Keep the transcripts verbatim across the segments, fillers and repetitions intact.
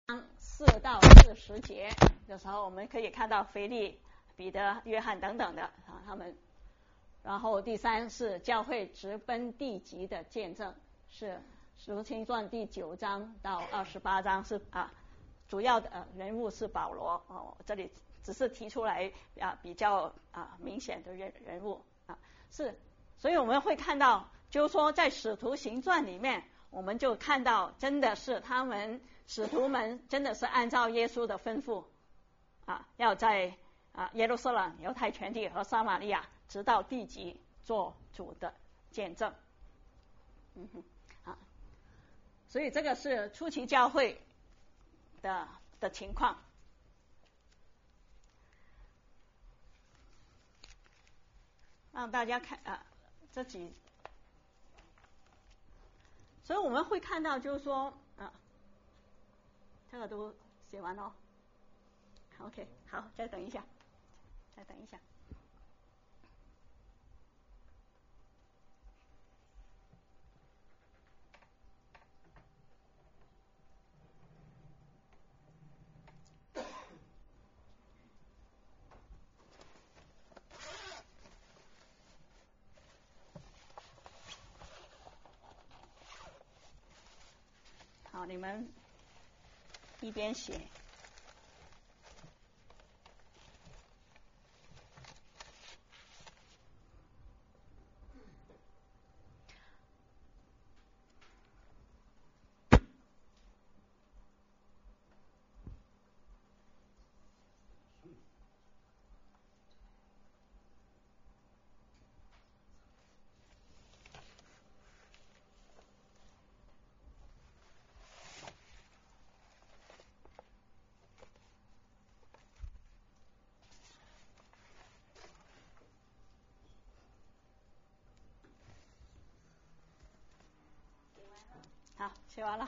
四到四十节的时候，我们可以看到腓利、彼得、约翰等等的啊，他们。然后第三是教会直奔地极的见证，是使徒行传第九章到二十八章是啊，主要的、呃、人物是保罗哦，这里只是提出来啊比较啊明显的人人物啊是，所以我们会看到，就是说在使徒行传里面，我们就看到真的是他们使徒们真的是按照耶稣的吩咐啊，要在啊耶路撒冷、犹太全地和撒玛利亚直到地极做主的见证。嗯哼，啊，所以这个是初期教会的的情况。让大家看啊这几，所以我们会看到就是说啊，这个都写完了。OK， 好，再等一下，再等一下。好，你们一边写。好，写完了。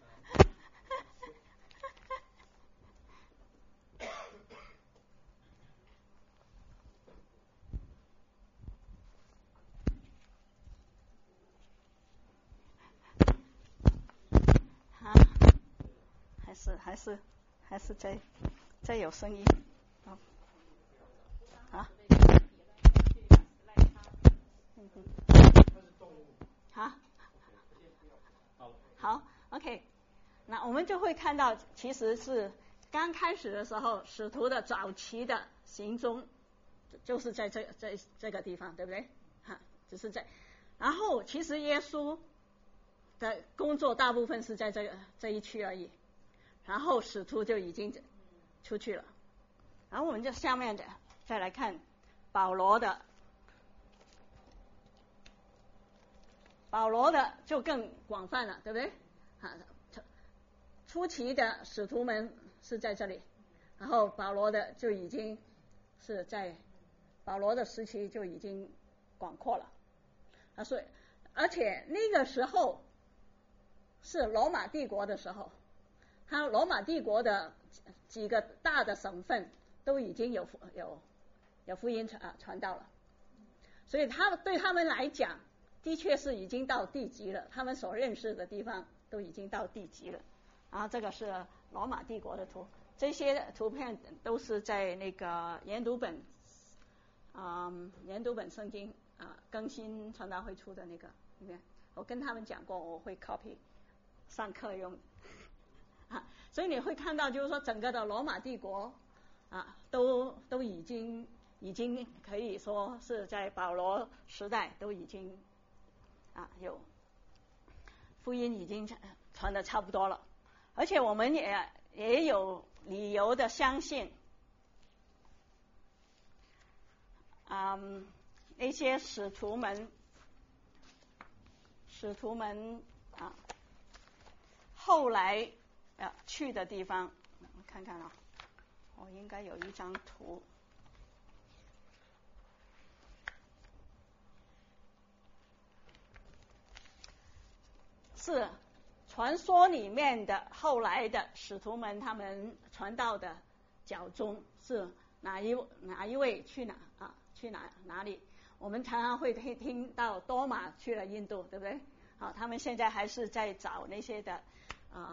啊，还是还是还是在在有声音。好，啊，嗯哼，好。好 ，OK， 那我们就会看到，其实是刚开始的时候，使徒的早期的行踪，就是在这这这个地方，对不对？哈，只是在，然后其实耶稣的工作大部分是在这个这一区而已，然后使徒就已经出去了，然后我们就下面的再来看保罗的。保罗的就更广泛了，对不对？啊，初期的使徒们是在这里，然后保罗的就已经是在保罗的时期就已经广阔了啊，所以而且那个时候是罗马帝国的时候，他罗马帝国的几个大的省份都已经有有有福音传传到了，所以他对他们来讲。的确是已经到地极了，他们所认识的地方都已经到地极了。然后这个是罗马帝国的图，这些图片都是在那个研读本，嗯，研读本圣经啊更新传道会出的那个里面，我跟他们讲过，我会 copy 上课用啊，所以你会看到就是说整个的罗马帝国啊都都已经已经可以说是在保罗时代都已经。啊，有福音已经传的差不多了，而且我们也也有理由的相信，嗯，那些使徒们，使徒们啊，后来啊去的地方，我看看啊，我应该有一张图。是传说里面的后来的使徒们他们传道的脚踪是哪一哪一位去哪啊去哪哪里？我们常常会听听到多马去了印度，对不对？好，他们现在还是在找那些的啊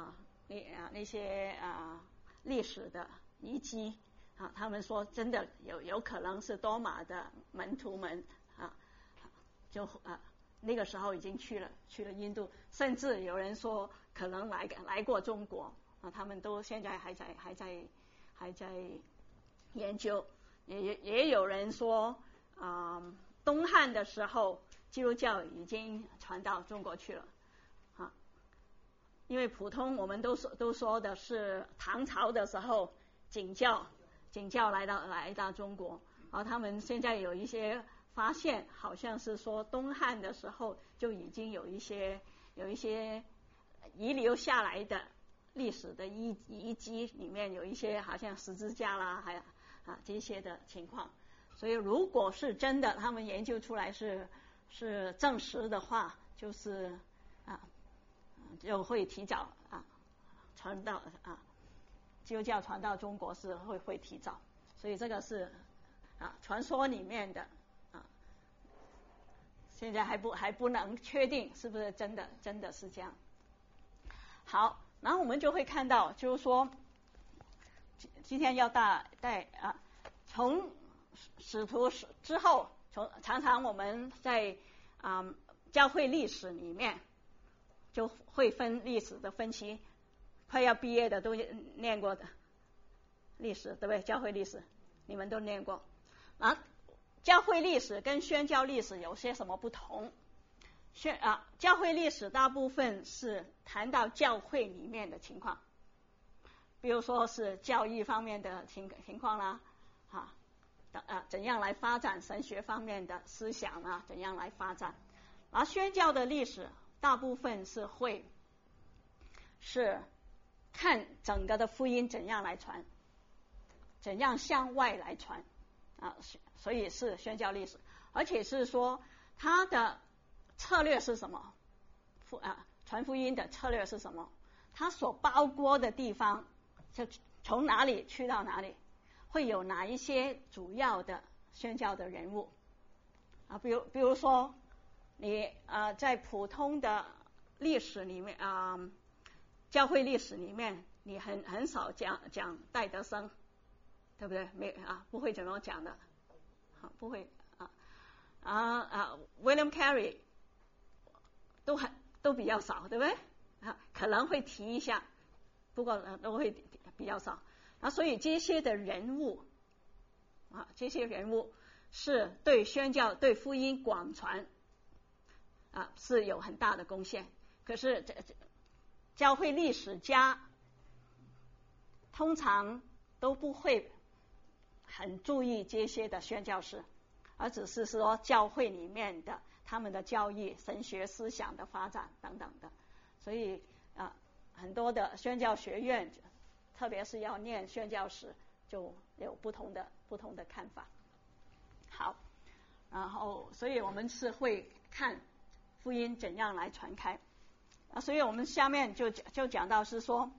那啊那些啊历史的遗迹啊，他们说真的有有可能是多马的门徒们啊，就啊那个时候已经去了去了印度，甚至有人说可能来来过中国啊，他们都现在还在还在还在研究，也也也有人说啊东汉的时候基督教已经传到中国去了啊，因为普通我们都说都说的是唐朝的时候景教景教来到来到中国，而他们现在有一些发现，好像是说东汉的时候就已经有一些有一些遗留下来的历史的遗遗迹，里面有一些好像十字架啦，还有啊这些的情况。所以如果是真的，他们研究出来是是证实的话，就是啊就会提早啊传到啊基督教传到中国是会会提早，所以这个是啊传说里面的啊，现在还不还不能确定是不是真的真的是这样。好，然后我们就会看到，就是说今天要带带啊从使徒之后，从常常我们在啊教会历史里面就会分历史的分期，快要毕业的都念过的历史，对不对？教会历史你们都念过。啊，教会历史跟宣教历史有些什么不同？宣啊，教会历史大部分是谈到教会里面的情况，比如说是教义方面的情情况啦，啊。啊，怎样来发展神学方面的思想啊？怎样来发展？而宣教的历史大部分是会是看整个的福音怎样来传，怎样向外来传啊，所以是宣教历史，而且是说它的策略是什么？啊，传福音的策略是什么？它所包括的地方就从哪里去到哪里？会有哪一些主要的宣教的人物啊？比如，比如说你啊、呃，在普通的历史里面啊、呃，教会历史里面，你很很少讲讲戴德生，对不对？没啊，不会怎么讲的，好，不会啊啊啊 ，William Carey 都很都比较少，对不对？啊，可能会提一下，不过、呃、都会比较少。啊，所以这些的人物啊，这些人物是对宣教、对福音广传啊是有很大的贡献。可是这这教会历史家通常都不会很注意这些的宣教士，而只是说教会里面的他们的教义、神学思想的发展等等的。所以啊，很多的宣教学院，特别是要念宣教史，就有不同的不同的看法。好，然后所以我们是会看福音怎样来传开啊，所以我们下面就就讲到是说，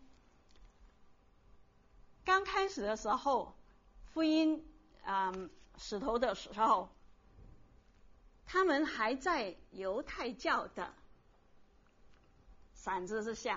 刚开始的时候，福音啊、嗯、使徒的时候，他们还在犹太教的伞子之下，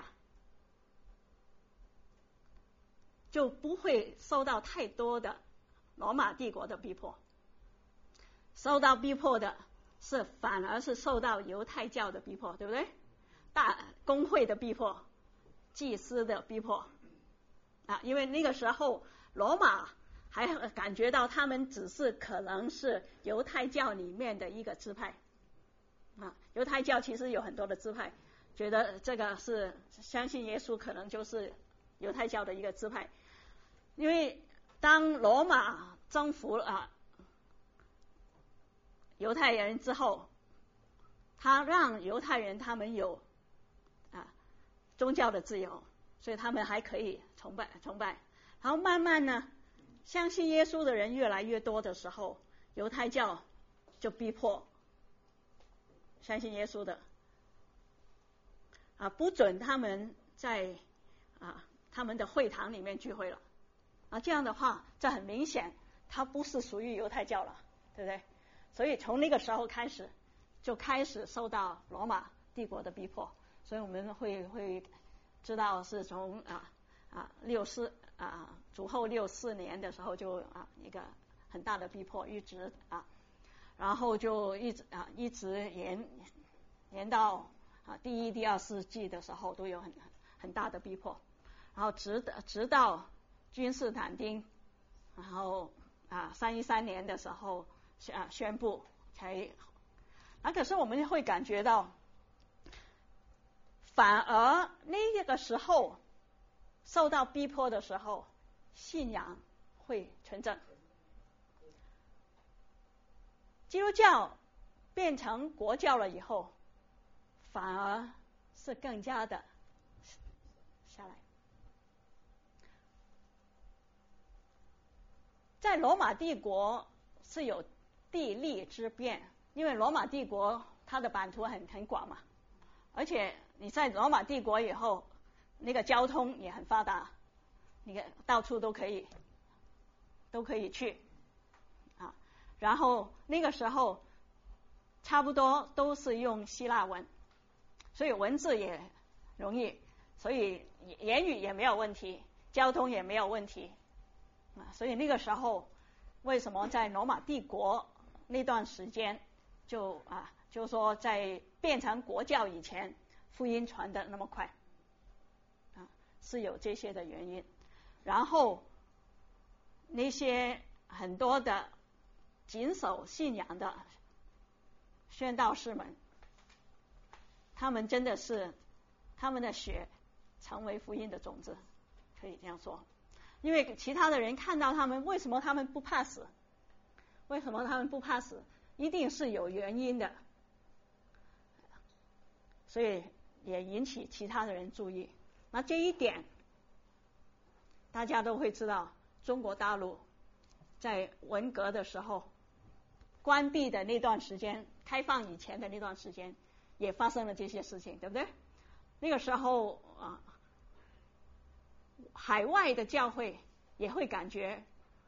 就不会受到太多的罗马帝国的逼迫，受到逼迫的是反而是受到犹太教的逼迫，对不对？大公会的逼迫，祭司的逼迫啊，因为那个时候罗马还感觉到他们只是可能是犹太教里面的一个支派啊，犹太教其实有很多的支派，觉得这个是相信耶稣可能就是犹太教的一个支派。因为当罗马征服啊犹太人之后，他让犹太人他们有啊宗教的自由，所以他们还可以崇拜崇拜。然后慢慢呢，相信耶稣的人越来越多的时候，犹太教就逼迫相信耶稣的啊，不准他们在啊他们的会堂里面聚会了。啊，这样的话，这很明显，它不是属于犹太教了，对不对？所以从那个时候开始，就开始受到罗马帝国的逼迫，所以我们会会知道是从啊啊六四啊主后六四年的时候就啊一个很大的逼迫，一直啊，然后就一直啊一直延延到啊第一、第二世纪的时候都有很很大的逼迫，然后直直到君士坦丁，然后啊三一三年的时候啊宣布才，啊可是我们会感觉到，反而那个时候受到逼迫的时候，信仰会纯正。基督教变成国教了以后，反而是更加的下来。在罗马帝国是有地利之便，因为罗马帝国它的版图很很广嘛，而且你在罗马帝国以后，那个交通也很发达，你看到处都可以都可以去啊。然后那个时候差不多都是用希腊文，所以文字也容易，所以言语也没有问题，交通也没有问题啊。所以那个时候为什么在罗马帝国那段时间就啊，就是说在变成国教以前，福音传得那么快啊，是有这些的原因。然后那些很多的谨守信仰的宣道士们，他们真的是他们的血成为福音的种子，可以这样说。因为其他的人看到他们，为什么他们不怕死？为什么他们不怕死？一定是有原因的，所以也引起其他的人注意。那这一点大家都会知道，中国大陆在文革的时候关闭的那段时间，开放以前的那段时间也发生了这些事情，对不对？那个时候啊，海外的教会也会感觉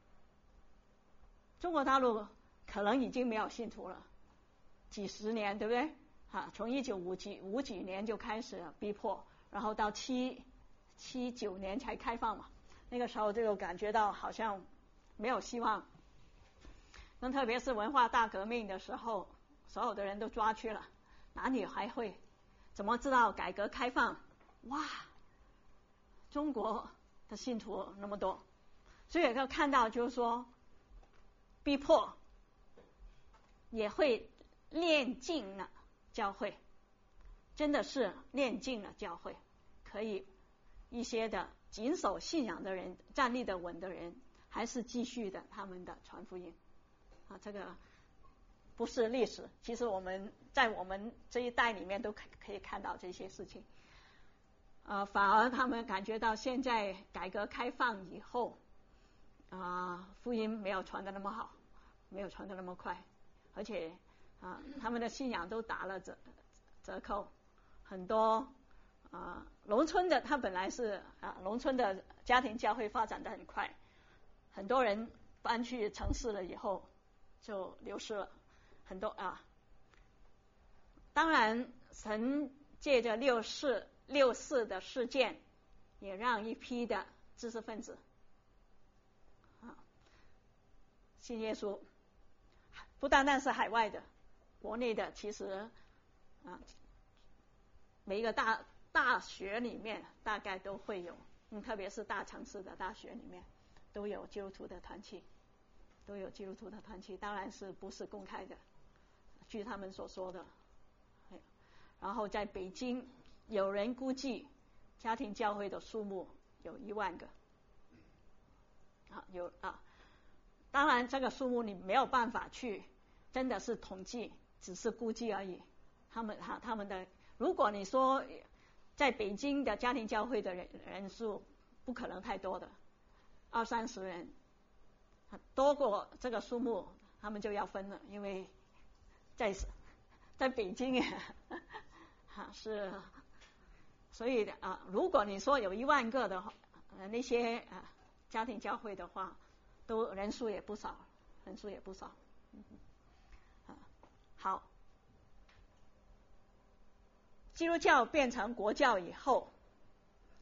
中国大陆可能已经没有信徒了，几十年，对不对？啊，从一九五几五几年就开始逼迫，然后到七七九年才开放嘛。那个时候就感觉到好像没有希望。那特别是文化大革命的时候，所有的人都抓去了，哪里还会？怎么知道改革开放？哇，中国的信徒那么多，所以要看到就是说，逼迫也会练尽了教会，真的是练尽了教会，可以一些的谨守信仰的人，站立的稳的人，还是继续的他们的传福音啊。这个不是历史，其实我们在我们这一代里面都可可以看到这些事情。呃，反而他们感觉到现在改革开放以后，啊、呃，福音没有传得那么好，没有传得那么快，而且啊、呃，他们的信仰都打了折折扣，很多啊、呃，农村的他本来是啊、呃，农村的家庭教会发展得很快，很多人搬去城市了以后就流失了很多啊。当然，神借着六四六四的事件，也让一批的知识分子啊信耶稣，不单单是海外的，国内的其实啊每一个大大学里面大概都会有，嗯，特别是大城市的大学里面都有基督徒的团契，都有基督徒的团契，当然是不是公开的，据他们所说的。然后在北京，有人估计家庭教会的数目有一万个，啊，有啊，当然这个数目你没有办法去，真的是统计，只是估计而已。他们哈他们的，如果你说在北京的家庭教会的人人数不可能太多的，二三十人，多过这个数目他们就要分了，因为在在北京也。啊，是，所以啊，如果你说有一万个的话，呃，那些啊家庭教会的话，都人数也不少，人数也不少。嗯、啊，好，基督教变成国教以后，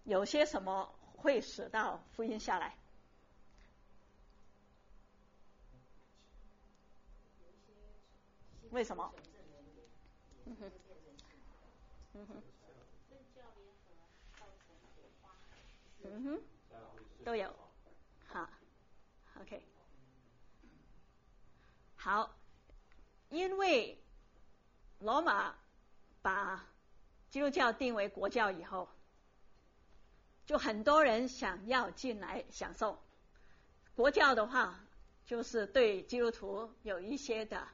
有些什么会使到福音下来？为什么？嗯哼，嗯哼，嗯哼，都有。好 ，OK， 好，因为罗马把基督教定为国教以后，就很多人想要进来享受。国教的话，就是对基督徒有一些的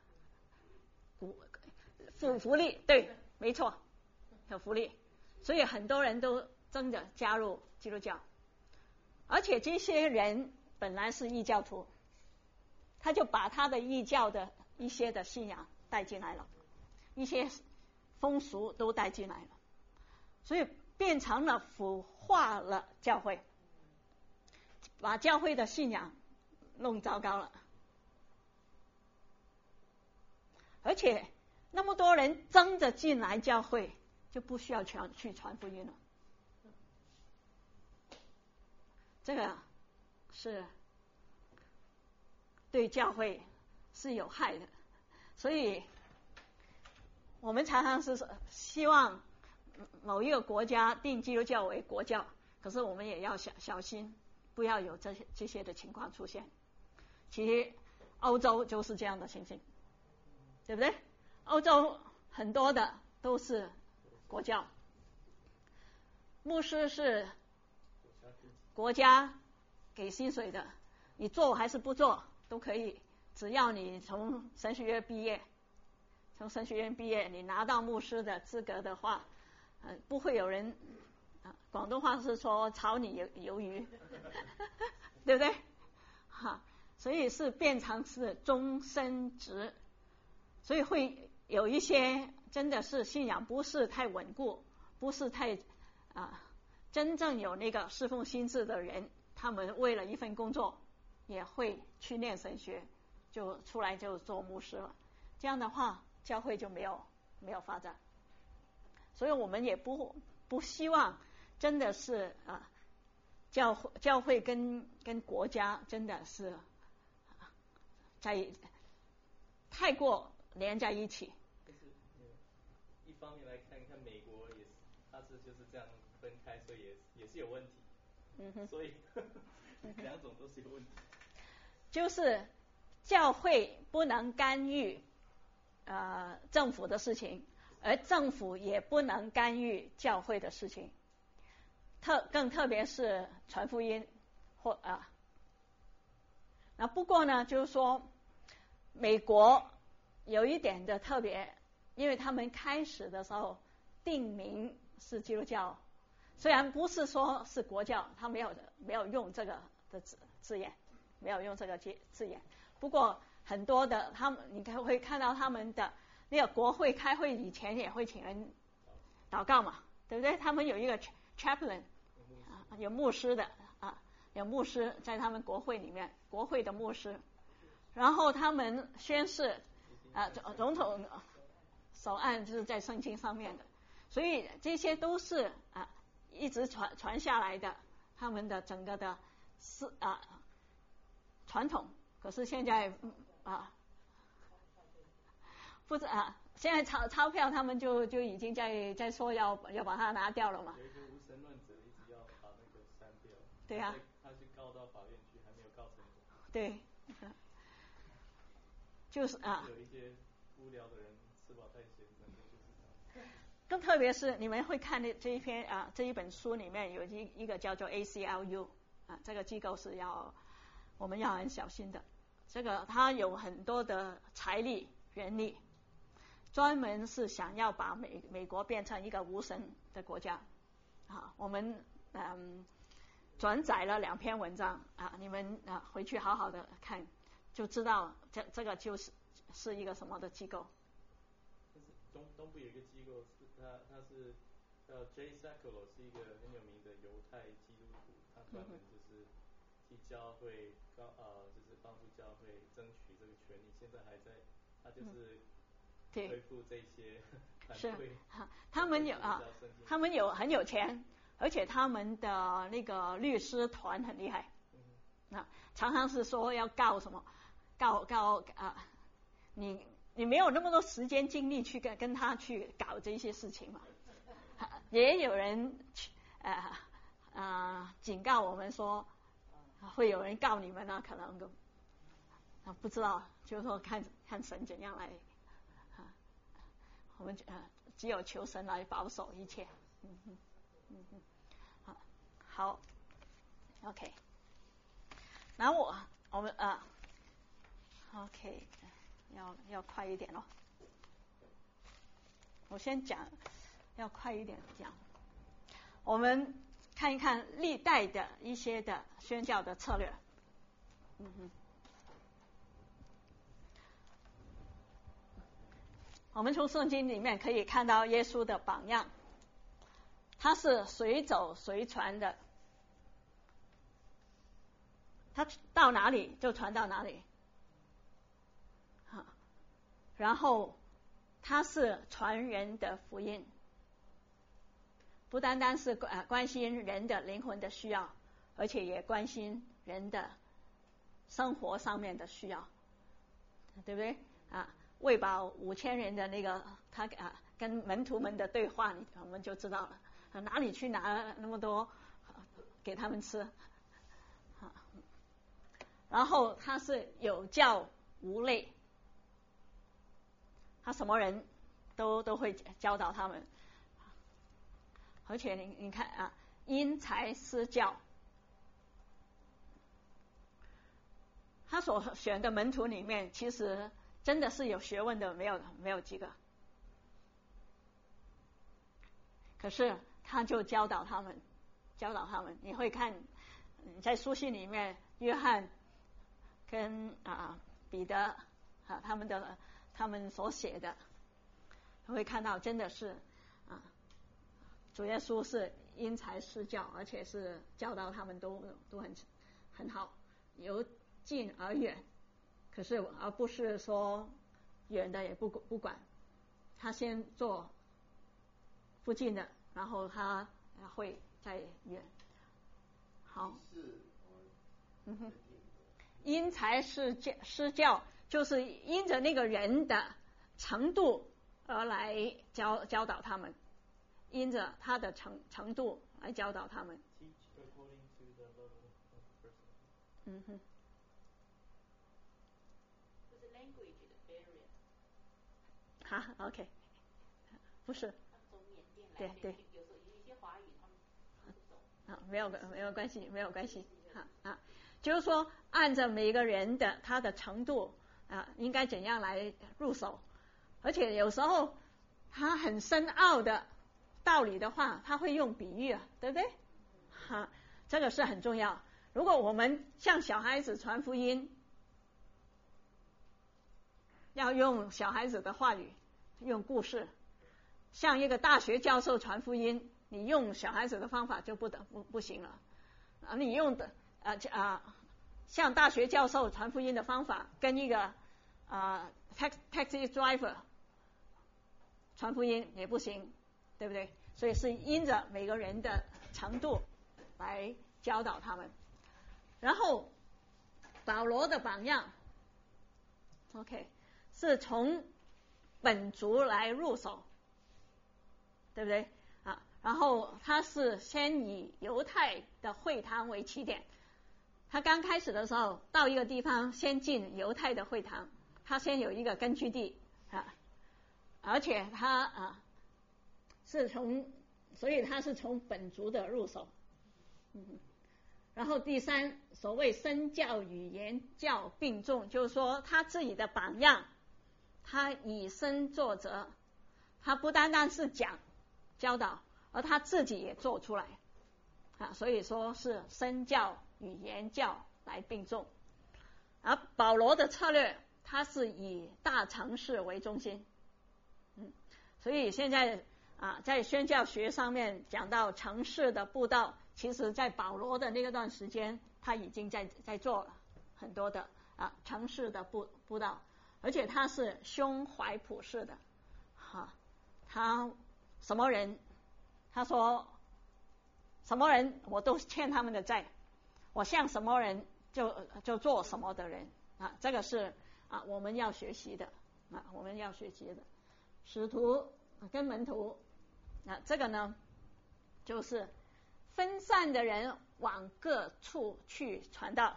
福福利，对，没错，有福利，所以很多人都争着加入基督教，而且这些人本来是异教徒，他就把他的异教的一些的信仰带进来了，一些风俗都带进来了，所以变成了腐化了教会，把教会的信仰弄糟糕了，而且那么多人争着进来教会，就不需要传去传福音了。这个是对教会是有害的，所以我们常常是希望某一个国家定基督教为国教，可是我们也要小小心，不要有这些这些的情况出现。其实欧洲就是这样的情形，对不对？欧洲很多的都是国教，牧师是国家给薪水的，你做还是不做都可以，只要你从神学院毕业，从神学院毕业，你拿到牧师的资格的话，呃，不会有人，啊，广东话是说炒你鱿鱿鱼，对不对？哈，所以是变成是终身职，所以会有一些真的是信仰不是太稳固，不是太啊真正有那个侍奉心智的人，他们为了一份工作也会去念神学，就出来就做牧师了。这样的话，教会就没有没有发展。所以我们也不不希望真的是啊，教会教会跟跟国家真的是在太过连在一起。 就是一方面来看看美国也是，它是就是这样分开，所以也也是有问题。嗯哼。所以两种都是有问题。 就是教会不能干预呃政府的事情，而政府也不能干预教会的事情。特更特别是传福音或啊，那不过呢，就是说美国有一点的特别，因为他们开始的时候定名是基督教，虽然不是说是国教，他没有没有用这个的字字眼，没有用这个字字眼。不过很多的他们，你看会看到他们的那个国会开会以前也会请人祷告嘛，对不对？他们有一个 chaplain， 啊，有牧师的啊，有牧师在他们国会里面，国会的牧师，然后他们宣誓啊，总统手按就是在圣经上面的，所以这些都是啊一直传传下来的，他们的整个的是啊传统。可是现在啊，不是啊，现在钞钞票他们就就已经在在说要要把它拿掉了嘛。 有一个无神论者一直要把那个删掉。 对啊。 他去告到法院去，还没有告成功。 对。就是啊。 有一些无聊的人吃饱太闲，整个就是这样。 更特别是你们会看的这一篇啊这一本书里面有一一个叫做 A C L U 啊，这个机构是要我们要很小心的。这个它有很多的财力人力，专门是想要把美美国变成一个无神的国家。啊，我们嗯转载了两篇文章啊，你们啊回去好好的看，就知道这这个就是是一个什么的机构。 就是东东部有一个机构，是它它是叫 Jay Sekulow， 是一个很有名的犹太基督徒，他专门就是替教会高呃就是帮助教会争取这个权利，现在还在，他就是恢复这些团队。 是，他们有啊，他们有很有钱， 而且他们的那个律师团很厉害，啊，常常是说要告什么，告告啊，你你没有那么多时间精力去跟跟他去搞这些事情嘛。也有人呃呃警告我们说，会有人告你们啊，可能啊不知道，就是说看看神怎样来啊，我们呃只有求神来保守一切。嗯哼，嗯哼，好，好 ，OK。然后我我们啊 ，OK， 要要快一点咯。我先讲，要快一点讲。我们看一看历代的一些的宣教的策略。嗯哼，我们从圣经里面可以看到耶稣的榜样，他是随走随传的，他到哪里就传到哪里，好，然后他是传人的福音，不单单是关关心人的灵魂的需要，而且也关心人的生活上面的需要，对不对啊？喂饱五千人的那个他啊跟门徒们的对话，我们就知道了，啊、哪里去拿那么多、啊、给他们吃？啊，然后他是有教无类，他什么人都都会教导他们。而且你你看啊，因材施教，他所选的门徒里面，其实真的是有学问的，没有没有几个。可是他就教导他们，教导他们。你会看在书信里面，约翰跟啊彼得啊他们的他们所写的，会看到真的是啊。主耶稣是因材施教，而且是教导他们都都很很好，由近而远，可是而不是说远的也不不管，他先做附近的，然后他会再远。好，嗯哼，因材施教施教就是因着那个人的程度而来教教导他们。因着他的程程度来教导他们。嗯哼。 就是 language 的 barrier。 哈 ，OK， 不是。 从缅甸来， 对对。 有时候有一些华语他们听不懂。 啊，没有没有关系，没有关系。啊啊，就是说按照每个人的他的程度啊，应该怎样来入手，而且有时候他很深奥的道理的话，他会用比喻啊，对不对？哈，这个是很重要。如果我们向小孩子传福音，要用小孩子的话语，用故事；像一个大学教授传福音，你用小孩子的方法就不得不不行了。啊，你用的啊啊，像大学教授传福音的方法，跟一个啊 tax taxi driver 传福音也不行。对不对？所以是因着每个人的程度来教导他们。然后保罗的榜样 ，OK， 是从本族来入手，对不对？啊，然后他是先以犹太的会堂为起点，他刚开始的时候到一个地方，先进犹太的会堂，他先有一个根据地啊，而且他啊。是从，所以他是从本族的入手，嗯，然后第三，所谓身教与言教并重，就是说他自己的榜样，他以身作则，他不单单是讲教导，而他自己也做出来，啊，所以说是身教与言教来并重。而保罗的策略，他是以大城市为中心，嗯，所以现在。啊，在宣教学上面讲到城市的布道，其实在保罗的那个段时间，他已经在在做了很多的啊城市的布布道，而且他是胸怀普世的，哈、啊，他什么人？他说什么人我都欠他们的债，我像什么人就就做什么的人啊，这个是啊我们要学习的啊，我们要学习的。使徒跟门徒啊，这个呢就是分散的人往各处去传道。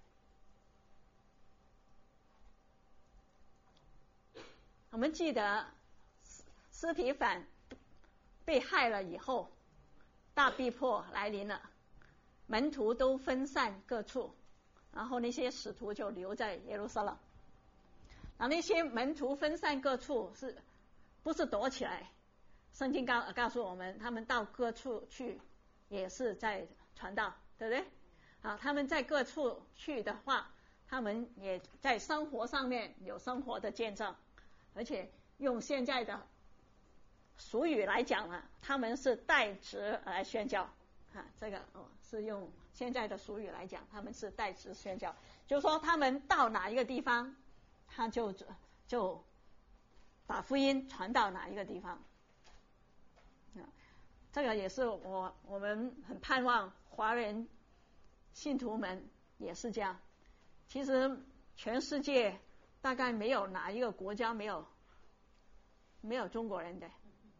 我们记得司提反被害了以后，大逼迫来临了，门徒都分散各处，然后那些使徒就留在耶路撒冷。然后那些门徒分散各处是不是躲起来？圣经告告诉我们，他们到各处去也是在传道，对不对？啊，他们在各处去的话，他们也在生活上面有生活的见证，而且用现在的俗语来讲呢，他们是代职来宣教啊，这个哦是用现在的俗语来讲，他们是代职宣教，就是说他们到哪一个地方，他就就把福音传到哪一个地方。这个也是我我们很盼望华人信徒们也是这样。其实全世界大概没有哪一个国家没有没有中国人的。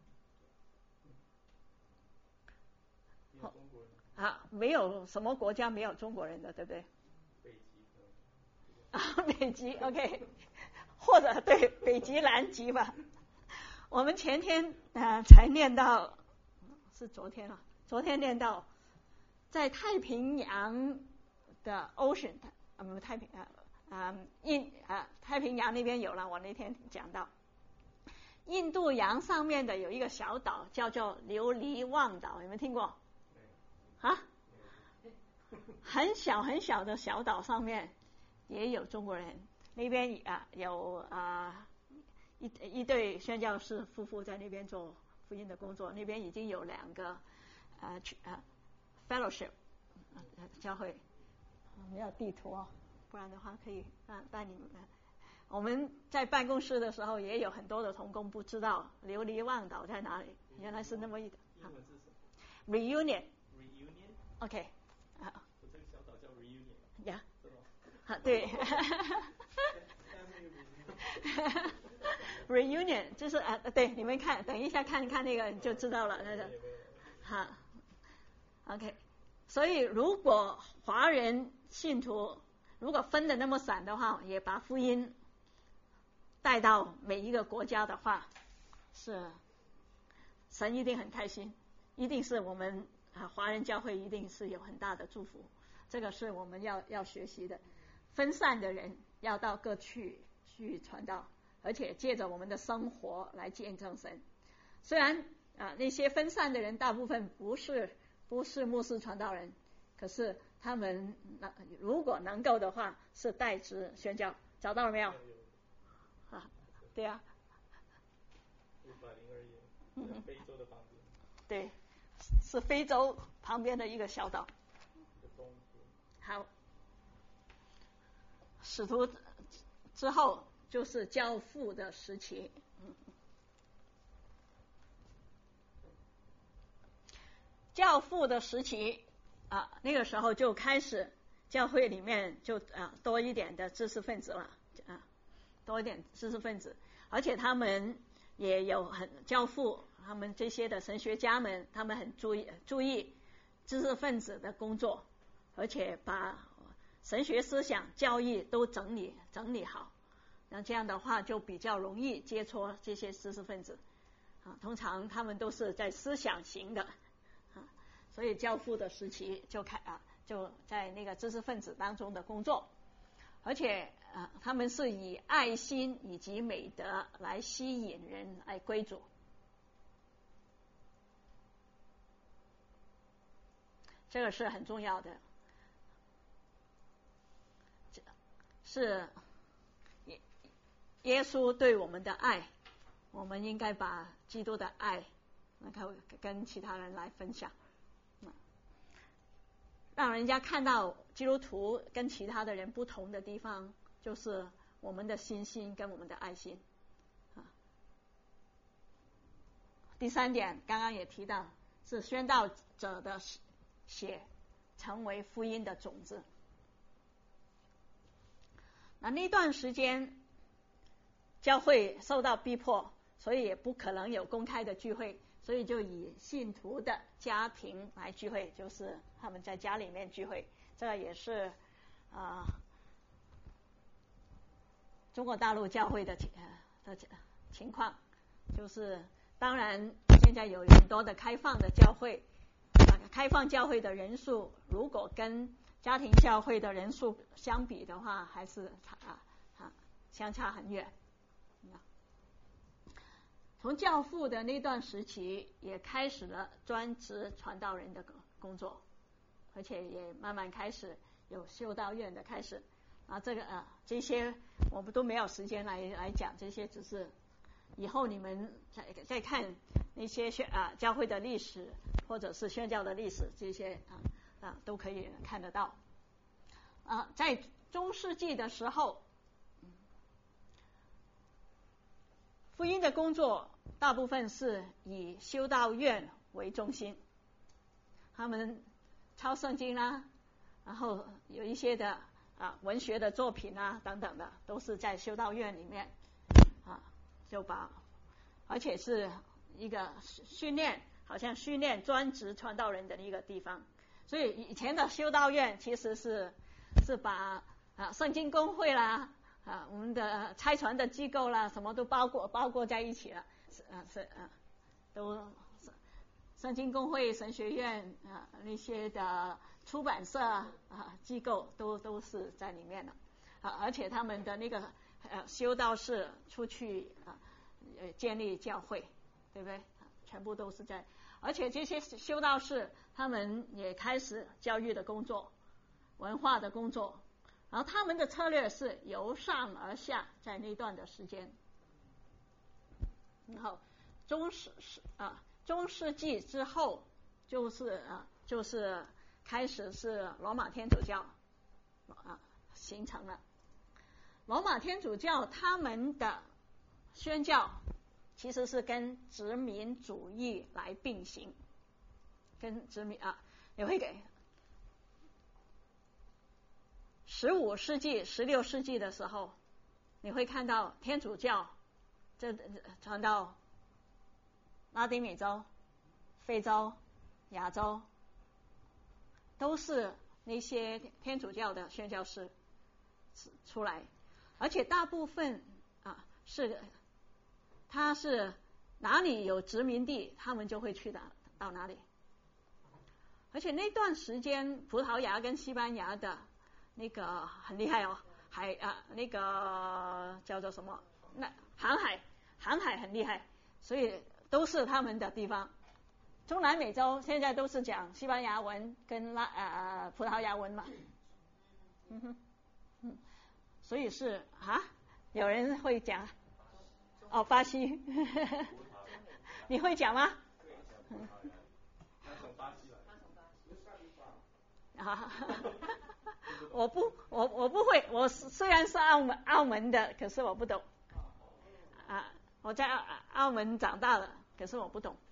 没有中国人啊，没有什么国家没有中国人的，对不对？ 北极可能啊，北极 OK， 或者对北极、南极吧。我们前天呃才念到，是昨天啊，昨天念到，在太平洋的 ocean， 呃太平啊啊印啊太平洋那边有了，我那天讲到，印度洋上面的有一个小岛叫做琉璃旺岛，有没有听过？啊，很小很小的小岛上面也有中国人，那边啊有啊一一对宣教士夫妇在那边做福音的工作，那边已经有两个啊啊 fellowship 教会，没有地图哦，不然的话可以啊带你们。我们在办公室的时候也有很多的同工不知道琉璃旺岛在哪里，原来是那么一点。 英文是什么 Reunion ？Reunion。 OK。啊。 我这个小岛叫 Reunion。 呀。 是吗？ 啊，对。Reunion 就是啊，对，你们看，等一下看看那个你就知道了，那个。好 ，OK。所以如果华人信徒如果分的那么散的话，也把福音带到每一个国家的话，是神一定很开心，一定是我们啊华人教会一定是有很大的祝福，这个是我们要要学习的。分散的人要到各区去传道，而且借着我们的生活来见证神。虽然啊那些分散的人大部分不是不是牧师传道人，可是他们如果能够的话是代职宣教，找到了没有？啊，对啊。 五百零二页，非洲的旁边。 对，是非洲旁边的一个小岛。好，使徒之后就是教父的时期。嗯，教父的时期啊，那个时候就开始教会里面就啊多一点的知识分子了啊，多一点知识分子，而且他们也有很教父，他们这些的神学家们，他们很注意注意知识分子的工作，而且把神学思想教义都整理整理好，那这样的话就比较容易接触这些知识分子啊，通常他们都是在思想型的啊，所以教父的时期就开啊就在那个知识分子当中的工作，而且啊他们是以爱心以及美德来吸引人来归主。这个是很重要的，是耶稣对我们的爱，我们应该把基督的爱能够跟其他人来分享，让人家看到基督徒跟其他的人不同的地方，就是我们的信心跟我们的爱心。第三点刚刚也提到，是宣道者的血成为福音的种子。那那段时间教会受到逼迫，所以也不可能有公开的聚会，所以就以信徒的家庭来聚会，就是他们在家里面聚会。这个也是啊、呃、中国大陆教会的情的情况，就是当然现在有很多的开放的教会，开放教会的人数如果跟家庭教会的人数相比的话，还是啊啊相差很远。从教父的那段时期也开始了专职传道人的工作，而且也慢慢开始有修道院的开始啊，这个啊这些我们都没有时间来来讲，这些只是以后你们再再看那些宣啊教会的历史或者是宣教的历史，这些啊啊都可以看得到。啊，在中世纪的时候，福音的工作大部分是以修道院为中心，他们抄圣经啦，然后有一些的啊文学的作品啊等等的，都是在修道院里面啊就把，而且是一个训练，好像训练专职传道人的一个地方。所以以前的修道院其实是是把啊圣经公会啦。啊，我们的差传的机构啦，什么都包括包括在一起了，是啊是啊，都圣经公会、神学院啊那些的出版社啊机构都都是在里面的啊，而且他们的那个呃修道士出去啊呃建立教会，对不对？全部都是在，而且这些修道士他们也开始教育的工作、文化的工作。然后他们的策略是由上而下，在那段的时间。然后中世啊中世纪之后，就是啊就是开始是罗马天主教啊形成了。罗马天主教他们的宣教其实是跟殖民主义来并行，跟殖民啊也会给。十五世纪、十六世纪的时候，你会看到天主教这传到拉丁美洲、非洲、亚洲，都是那些天主教的宣教士出来，而且大部分啊是他是哪里有殖民地，他们就会去到到哪里。而且那段时间，葡萄牙跟西班牙的那个很厉害哦，海啊那个叫做什么？那航海，航海很厉害，所以都是他们的地方。中南美洲现在都是讲西班牙文跟拉呃葡萄牙文嘛，嗯哼，嗯，所以是啊，有人会讲哦巴西，你会讲吗？嗯，啊。我不，我我不会。我虽然是澳门澳门的，可是我不懂。啊，我在澳澳门长大了，可是我不懂。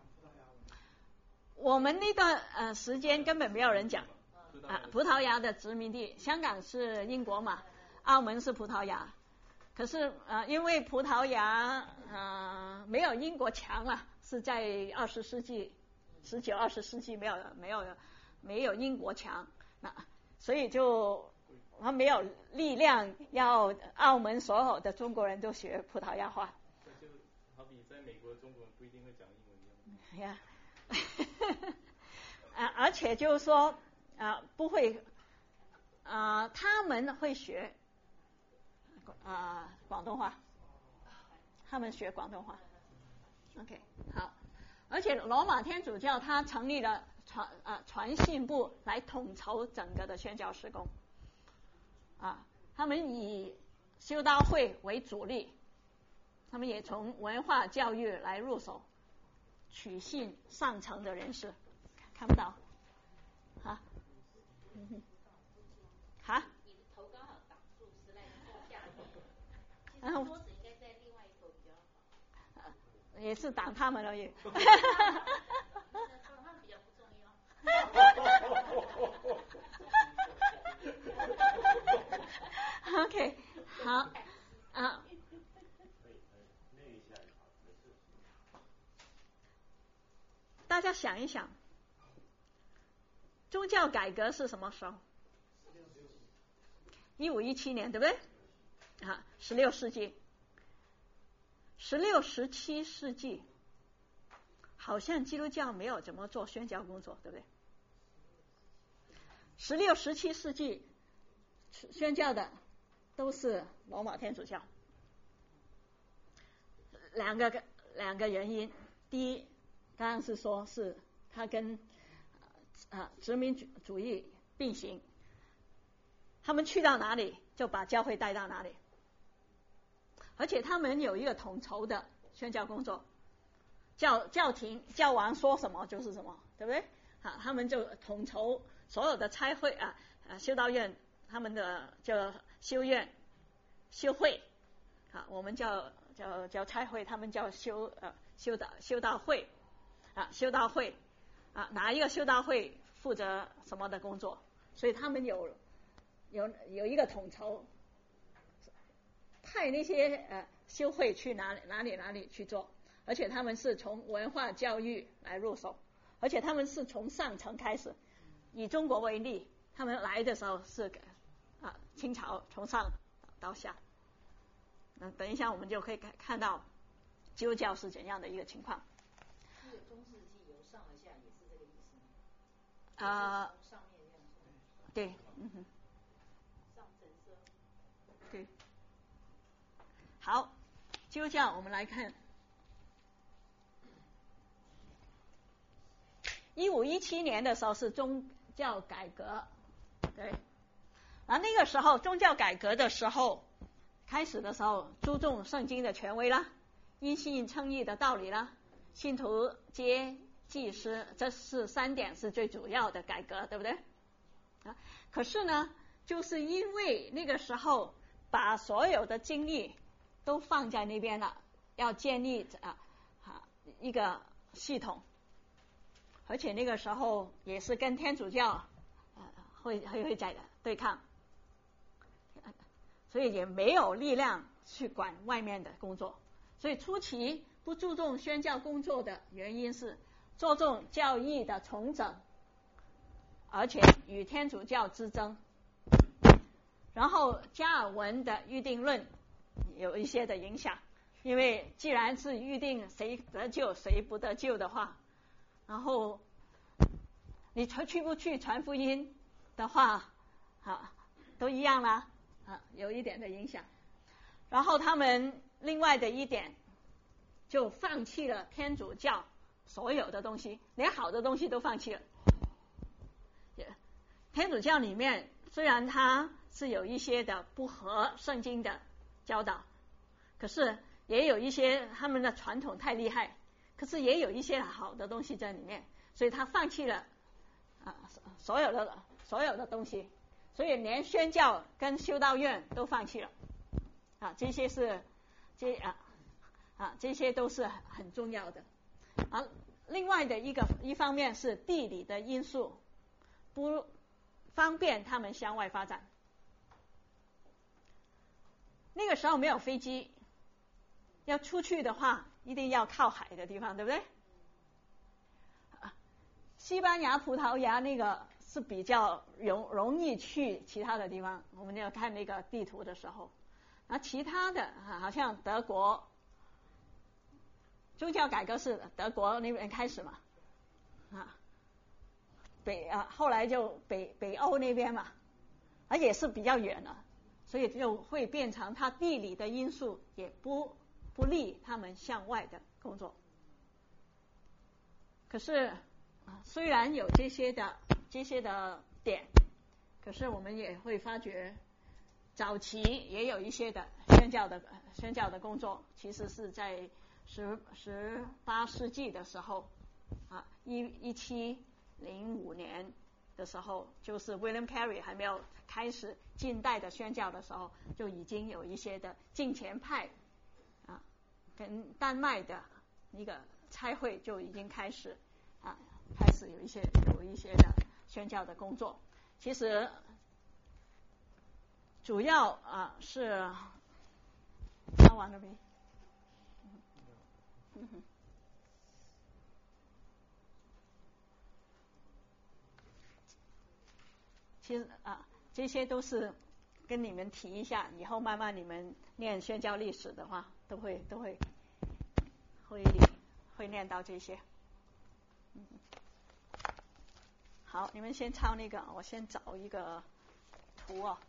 我们那段呃时间根本没有人讲啊，葡萄牙的殖民地，香港是英国嘛，澳门是葡萄牙。可是呃，因为葡萄牙呃没有英国强了，是在二十世纪、十九、二十世纪没有没有没有英国强那。所以就他没有力量要澳门所有的中国人都学葡萄牙话。 这就好比在美国中国人不一定会讲英文一样。 呀，啊，而且就是说啊，不会啊，他们会学啊广东话，他们学广东话。OK， 好，而且罗马天主教他成立了传啊传信部来统筹整个的宣教事工，啊，他们以修道会为主力，他们也从文化教育来入手，取信上层的人士，看不到，啊，嗯哼，哈， 你的头刚好挡住，实在是坐下面。其实桌子应该在另外一头比较好。 也是挡他们而已。 他们比较不重要。 想一想，宗教改革是什么时候？一五一七年，对不对？啊，十六世纪，十六、十七世纪，好像基督教没有怎么做宣教工作，对不对？十六、十七世纪宣教的都是罗马天主教。两个两个原因，第一，当然是说是它跟啊殖民主义并行，他们去到哪里就把教会带到哪里，而且他们有一个统筹的宣教工作，教教廷教王说什么就是什么，对不对？啊，他们就统筹所有的差会啊啊修道院，他们的叫修院、修会，啊，我们叫叫叫差会，他们叫修呃修道修道会，啊修道会，啊哪一个修道会负责什么的工作，所以他们有有有一个统筹，派那些呃修会去哪里哪里哪里去做，而且他们是从文化教育来入手，而且他们是从上层开始。以中国为例，他们来的时候是啊清朝从上到下。那等一下我们就可以看到基督教是怎样的一个情况。 这个中世纪由上而下也是这个意思吗？ 啊、 从上面这样说。 对，嗯哼。 上层奢。 对。好，基督教我们来看。一五一七年的时候是宗教改革，对，而那个时候宗教改革的时候，开始的时候注重圣经的权威啦，因信称义的道理啦，信徒皆祭司，这是三点是最主要的改革，对不对？啊，可是呢，就是因为那个时候把所有的精力都放在那边了，要建立啊啊一个系统。而且那个时候也是跟天主教呃会会会在对抗，所以也没有力量去管外面的工作。所以初期不注重宣教工作的原因是注重教义的重整，而且与天主教之争。然后加尔文的预定论有一些的影响，因为既然是预定谁得救谁不得救的话，然后你去不去传福音的话，啊，都一样啦，啊，有一点的影响。然后他们另外的一点，就放弃了天主教所有的东西，连好的东西都放弃了。天主教里面虽然它是有一些的不合圣经的教导，可是也有一些他们的传统太厉害，可是也有一些好的东西在里面，所以他放弃了啊所有的所有的东西，所以连宣教跟修道院都放弃了啊，这些是这啊啊这些都是很重要的。啊，另外的一个一方面是地理的因素不方便他们向外发展。那个时候没有飞机，要出去的话一定要靠海的地方，对不对？西班牙、葡萄牙那个是比较容容易去其他的地方，我们要看那个地图的时候。那其他的啊，好像德国宗教改革是德国那边开始嘛，啊，北啊后来就北北欧那边嘛，而也是比较远了，所以就会变成它地理的因素也不不利他们向外的工作。可是啊，虽然有这些的这些的点，可是我们也会发觉，早期也有一些的宣教的宣教的工作，其实是在十十八世纪的时候，啊，一一七零五年的时候，就是 William Carey 还没有开始近代的宣教的时候，就已经有一些的敬虔派啊，跟丹麦的一个差会就已经开始啊，开始有一些有一些的宣教的工作。其实主要啊是，看完了没？嗯哼。 其实啊，这些都是跟你们提一下，以后慢慢你们念宣教历史的话，都会都会会会念到这些。嗯，好，你们先抄那个，我先找一个图哦。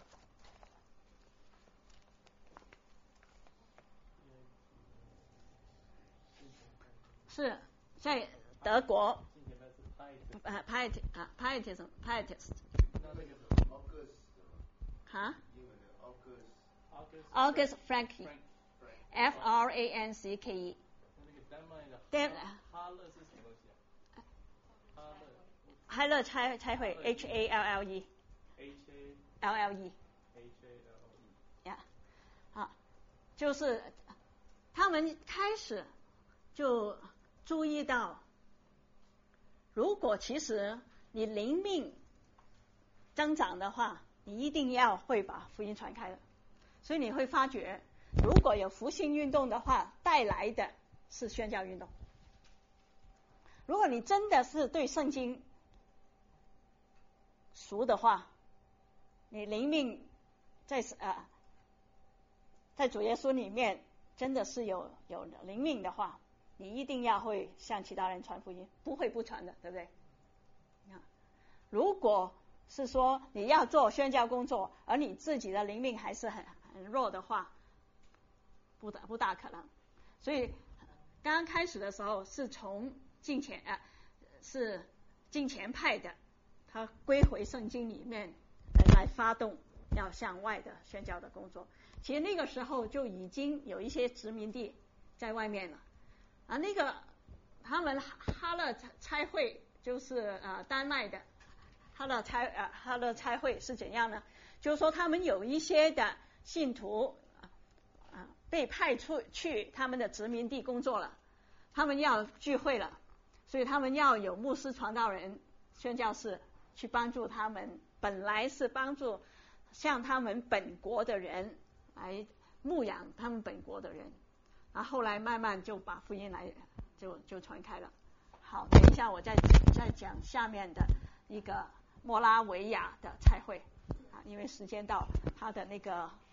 是在德国，啊 ，piet 啊 ，pietism pietist。哈 ？August Franke，F R A N C K E。丹哈勒是什么东西啊？哈勒。 哈勒差差会 ，H A L L E。H A L L E。H A L L E。呀，啊，就是他们开始就注意到，如果其实你灵命增长的话，你一定要会把福音传开的。所以你会发觉，如果有复兴运动的话，带来的是宣教运动。如果你真的是对圣经熟的话，你灵命在啊在主耶稣里面真的是有有灵命的话，你一定要会向其他人传福音，不会不传的，对不对？如果是说你要做宣教工作，而你自己的灵命还是很很弱的话，不大不大可能。所以刚刚开始的时候是从敬虔啊，是敬虔派的，他归回圣经里面来发动要向外的宣教的工作。其实那个时候就已经有一些殖民地在外面了啊，那个他们哈勒差会就是呃丹麦的哈勒差呃哈勒差会是怎样呢？就是说他们有一些的信徒啊被派出去他们的殖民地工作了，他们要聚会了，所以他们要有牧师、传道人、宣教士去帮助他们，本来是帮助向他们本国的人来牧养他们本国的人，然后后来慢慢就把福音来就就传开了。好，等一下我再再讲下面的一个莫拉维亚的差会啊，因为时间到，他的那个